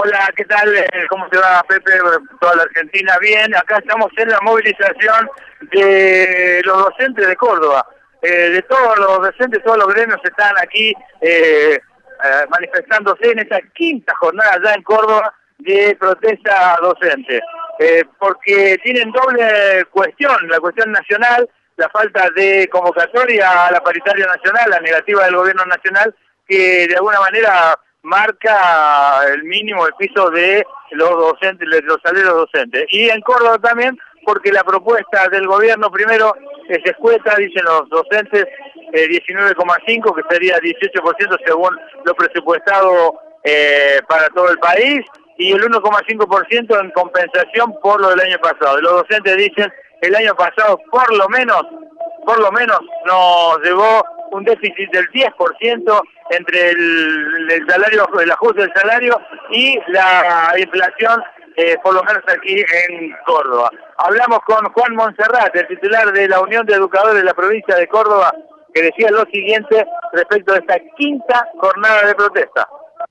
Hola, ¿qué tal? ¿Cómo te va, Pepe? Toda la Argentina. Bien, acá estamos en la movilización de los docentes de Córdoba. De todos los docentes, todos los gremios están aquí manifestándose en esta quinta jornada ya en Córdoba de protesta docente. Porque tienen doble cuestión, la cuestión nacional, la falta de convocatoria a la paritaria nacional, la negativa del gobierno nacional, que de alguna manera marca el mínimo, el piso de los docentes, de los salarios docentes. Y en Córdoba también, porque la propuesta del gobierno primero es escueta, dicen los docentes, 19,5, que sería 18% según lo presupuestado para todo el país, y el 1,5% en compensación por lo del año pasado. Los docentes dicen, el año pasado por lo menos nos llevó un déficit del 10% entre el salario, el ajuste del salario y la inflación, por lo menos aquí en Córdoba. Hablamos con Juan Monserrat, el titular de la Unión de Educadores de la provincia de Córdoba, que decía lo siguiente respecto de esta quinta jornada de protesta.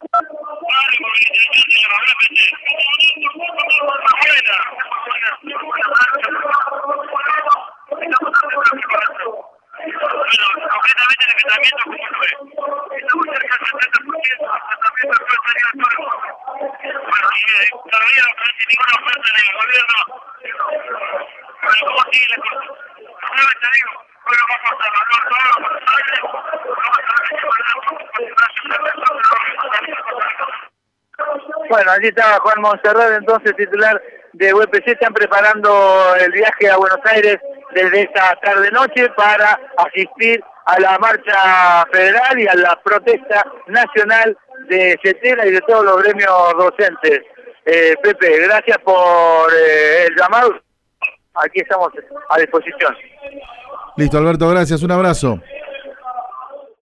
Concretamente el acatamiento, ¿cómo fue? Estamos cerca del 70%, acatamiento del salario autónomo. Bueno, y todavía no parece ninguna oferta del gobierno. Bueno, ¿cómo sigue la cosa? Ahora te digo, bueno, vamos a evaluar todos los porcentajes, vamos a ver qué Bueno, allí estaba Juan Monserrat, entonces titular de UPC. Están preparando el viaje a Buenos Aires desde esta tarde-noche para asistir a la marcha federal y a la protesta nacional de CETERA y de todos los gremios docentes. Pepe, gracias por el llamado. Aquí estamos a disposición. Listo, Alberto, gracias. Un abrazo.